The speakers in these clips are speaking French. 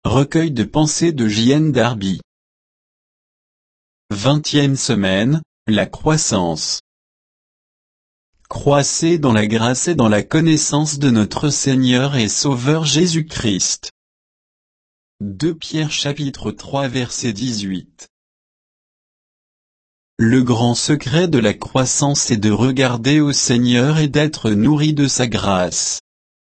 recueil de pensées de J.N. Darby. 20e semaine, la croissance. Croissez dans la grâce et dans la connaissance de notre Seigneur et Sauveur Jésus-Christ. 2 Pierre chapitre 3 verset 18. Le grand secret de la croissance est de regarder au Seigneur et d'être nourri de sa grâce.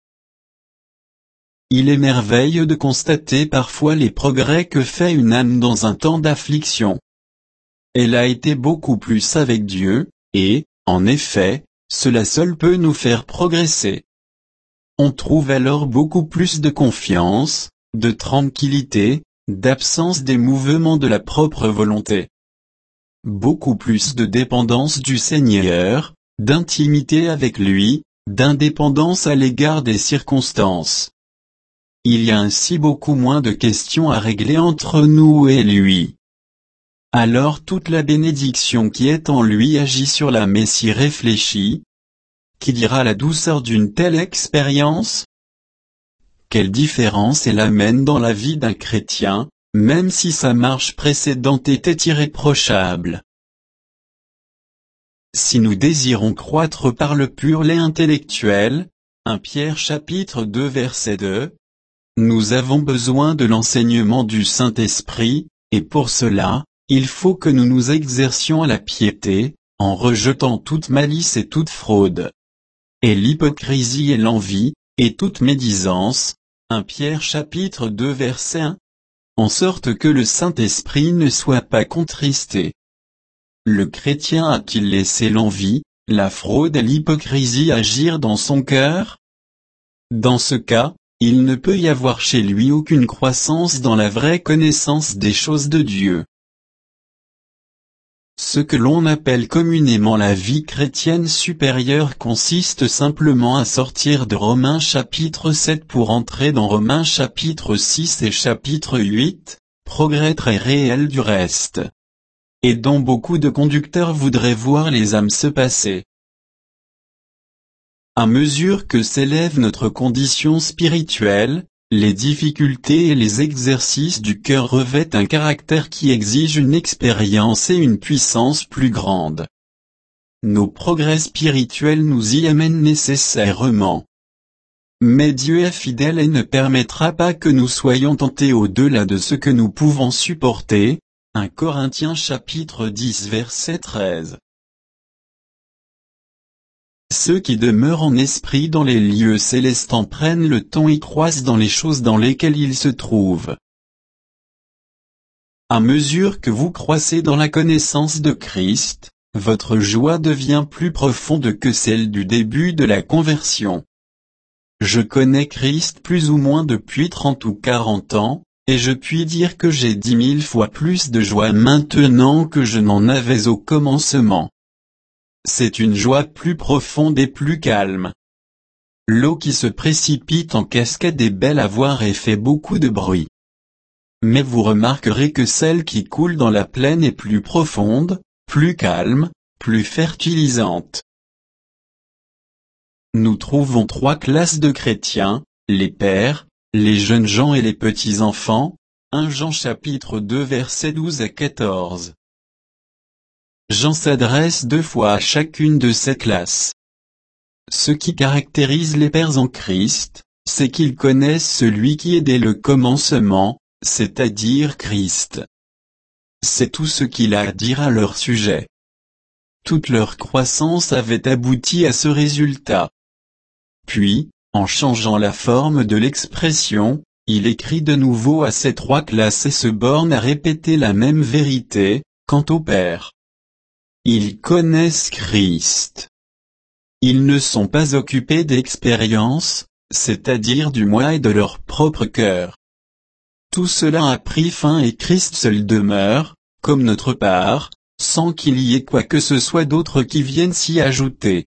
Il est merveilleux de constater parfois les progrès que fait une âme dans un temps d'affliction. Elle a été beaucoup plus avec Dieu, et, en effet, cela seul peut nous faire progresser. On trouve alors beaucoup plus de confiance, de tranquillité, d'absence des mouvements de la propre volonté. Beaucoup plus de dépendance du Seigneur, d'intimité avec lui, d'indépendance à l'égard des circonstances. Il y a ainsi beaucoup moins de questions à régler entre nous et lui. Alors toute la bénédiction qui est en lui agit sur l'âme et s'y réfléchit. Qui dira la douceur d'une telle expérience? Quelle différence elle amène dans la vie d'un chrétien, même si sa marche précédente était irréprochable. Si nous désirons croître par le pur lait intellectuel, 1 Pierre chapitre 2 verset 2, nous avons besoin de l'enseignement du Saint-Esprit, et pour cela, il faut que nous nous exercions à la piété, en rejetant toute malice et toute fraude, et l'hypocrisie et l'envie, et toute médisance, 1 Pierre chapitre 2 verset 1, en sorte que le Saint-Esprit ne soit pas contristé. Le chrétien a-t-il laissé l'envie, la fraude et l'hypocrisie agir dans son cœur? Dans ce cas, il ne peut y avoir chez lui aucune croissance dans la vraie connaissance des choses de Dieu. Ce que l'on appelle communément la vie chrétienne supérieure consiste simplement à sortir de Romains chapitre 7 pour entrer dans Romains chapitre 6 et chapitre 8, progrès très réel du reste, et dont beaucoup de conducteurs voudraient voir les âmes se passer. À mesure que s'élève notre condition spirituelle, les difficultés et les exercices du cœur revêtent un caractère qui exige une expérience et une puissance plus grande. Nos progrès spirituels nous y amènent nécessairement. Mais Dieu est fidèle et ne permettra pas que nous soyons tentés au-delà de ce que nous pouvons supporter. 1 Corinthiens chapitre 10 verset 13. Ceux qui demeurent en esprit dans les lieux célestes en prennent le temps et croissent dans les choses dans lesquelles ils se trouvent. À mesure que vous croissez dans la connaissance de Christ, votre joie devient plus profonde que celle du début de la conversion. Je connais Christ plus ou moins depuis 30 ou 40 ans, et je puis dire que j'ai 10 000 fois plus de joie maintenant que je n'en avais au commencement. C'est une joie plus profonde et plus calme. L'eau qui se précipite en cascade est belle à voir et fait beaucoup de bruit. Mais vous remarquerez que celle qui coule dans la plaine est plus profonde, plus calme, plus fertilisante. Nous trouvons 3 classes de chrétiens, les pères, les jeunes gens et les petits-enfants, 1 Jean chapitre 2 versets 12 à 14. Jean s'adresse 2 fois à chacune de ces classes. Ce qui caractérise les pères en Christ, c'est qu'ils connaissent celui qui est dès le commencement, c'est-à-dire Christ. C'est tout ce qu'il a à dire à leur sujet. Toute leur croissance avait abouti à ce résultat. Puis, en changeant la forme de l'expression, il écrit de nouveau à ces 3 classes et se borne à répéter la même vérité, quant au Père. Ils connaissent Christ. Ils ne sont pas occupés d'expérience, c'est-à-dire du moi et de leur propre cœur. Tout cela a pris fin et Christ seul demeure, comme notre part, sans qu'il y ait quoi que ce soit d'autre qui vienne s'y ajouter.